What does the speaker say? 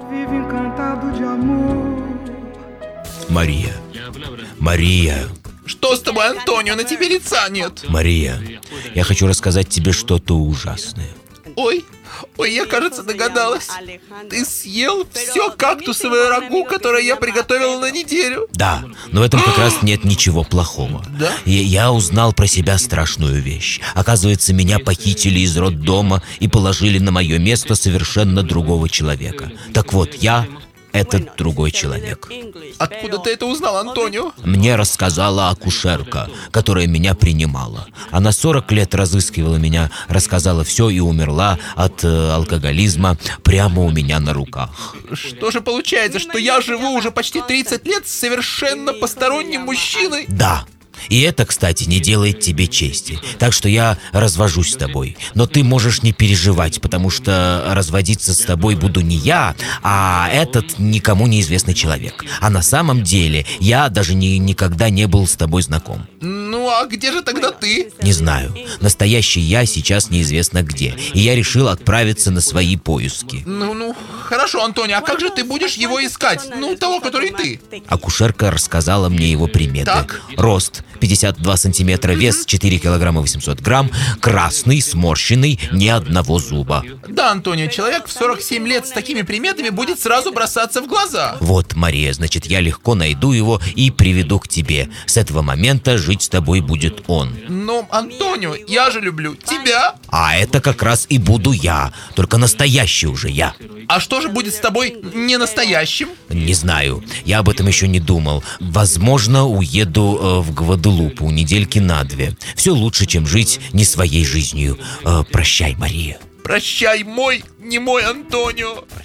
Мария. Мария. Что с тобой, Антонио? На тебе лица нет. Мария, я хочу рассказать тебе что-то ужасное. Ой, я, кажется, догадалась. Ты съел все кактусовое рагу, которое я приготовила на неделю. Да, но в этом как раз нет ничего плохого. Да? Я узнал про себя страшную вещь. Оказывается, меня похитили из роддома и положили на мое место совершенно другого человека. Так вот, я этот другой человек. Откуда ты это узнал, Антонио? Мне рассказала акушерка, которая меня принимала. Она 40 лет разыскивала меня, рассказала все и умерла от алкоголизма прямо у меня на руках. Что же получается, что я живу уже почти 30 лет с совершенно посторонним мужчиной? Да. И это, кстати, не делает тебе чести. Так что я развожусь с тобой. Но ты можешь не переживать, потому что разводиться с тобой буду не я, а этот никому неизвестный человек. А на самом деле я даже никогда не был с тобой знаком. Ну а где же тогда ты? Не знаю. Настоящий я сейчас неизвестно где. И я решил отправиться на свои поиски. Ну, хорошо, Антонио, а как же ты будешь его искать? Ну, того, который ты. Акушерка рассказала мне его приметы. Так. Рост 52 сантиметра, вес 4 килограмма 800 грамм, красный, сморщенный, ни одного зуба. Да, Антонио, человек в 47 лет с такими приметами будет сразу бросаться в глаза. Вот, Мария, значит, я легко найду его и приведу к тебе. С этого момента жить с тобой будет он. Но, Антонио, я же люблю тебя. А это как раз и буду я, только настоящий уже я. А что же будет с тобой не настоящим? Не знаю, я об этом еще не думал. Возможно, уеду в Гваделупу недельки на 2. Все лучше, чем жить не своей жизнью. Прощай, Мария. Прощай, мой, не мой Антонио.